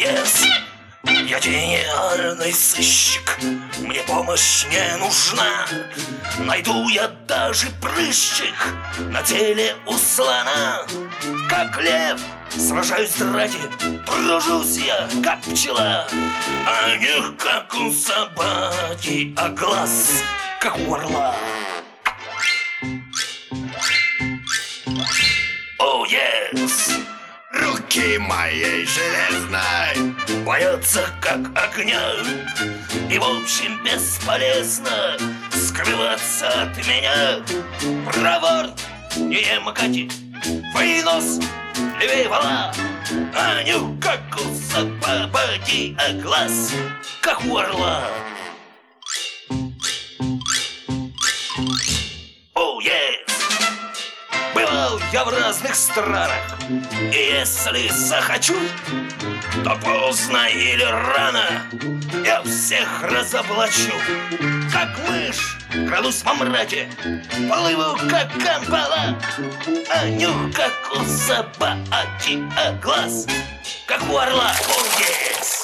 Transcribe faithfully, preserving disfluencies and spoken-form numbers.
yes. Я гениальный сыщик, мне помощь не нужна. Найду я даже прыщик на теле у слона. Как лев сражаюсь ради, тружусь я, как пчела. А не как у собаки, а глаз, как у орла. О, oh, yes. Руки моей железной боятся как огня. И в общем бесполезно скрываться от меня. Проворн, не макати, вынос, левей вала. А нюх, как у собаки, а глаз, как у орла. О, oh, yes. Бывал я в разных странах, и если захочу, то поздно или рано я всех разоблачу. Как мышь крадусь во мраке, плыву как камбала. А нюх, как у собаки, а глаз, как у орла. О, yes.